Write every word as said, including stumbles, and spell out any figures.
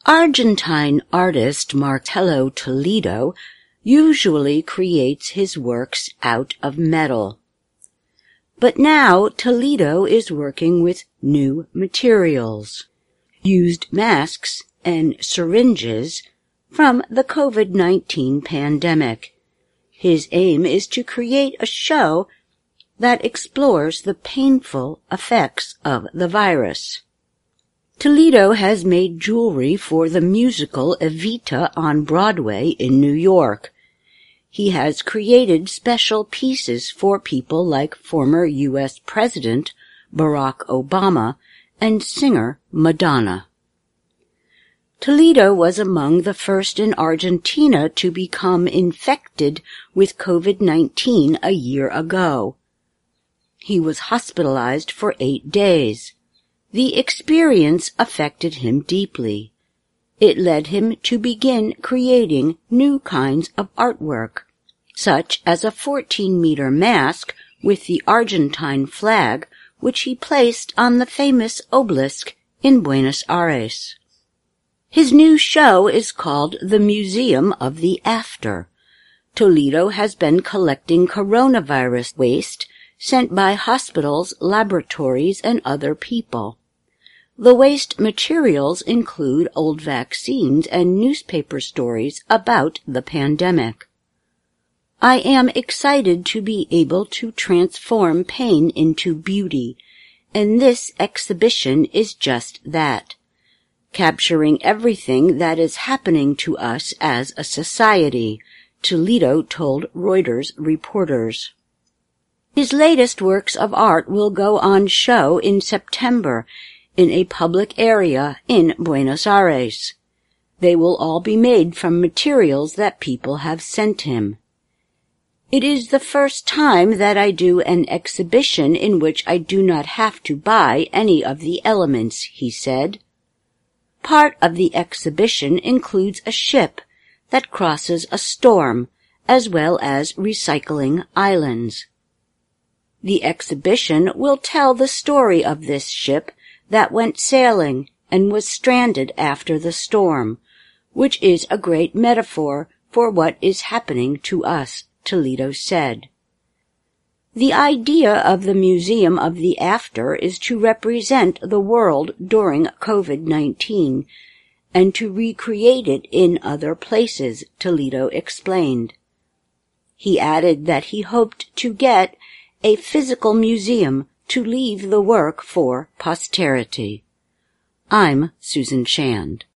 Argentine artist Marcelo Toledo usually creates his works out of metal. But now Toledo is working with new materials, used masks and syringes from the COVID nineteen pandemic. His aim is to create a show that explores the painful effects of the virus. Toledo has made jewelry for the musical Evita on Broadway in New York. He has created special pieces for people like former U S President Barack Obama and singer Madonna. Toledo was among the first in Argentina to become infected with COVID nineteen a year ago. He was hospitalized for eight days. The experience affected him deeply. It led him to begin creating new kinds of artwork, such as a fourteen-meter mask with the Argentine flag, which he placed on the famous obelisk in Buenos Aires. His new show is called The Museum of the After. Toledo has been collecting coronavirus waste sent by hospitals, laboratories, and other people. The waste materials include old vaccines and newspaper stories about the pandemic. I am excited to be able to transform pain into beauty, and this exhibition is just that, capturing everything that is happening to us as a society, Toledo told Reuters reporters. His latest works of art will go on show in September in a public area in Buenos Aires. They will all be made from materials that people have sent him. It is the first time that I do an exhibition in which I do not have to buy any of the elements, he said. Part of the exhibition includes a ship that crosses a storm, as well as recycling islands. The exhibition will tell the story of this ship that went sailing and was stranded after the storm, which is a great metaphor for what is happening to us, Toledo said. The idea of the Museum of the After is to represent the world during COVID nineteen and to recreate it in other places, Toledo explained. He added that he hoped to get a physical museum to leave the work for posterity. I'm Susan Shand.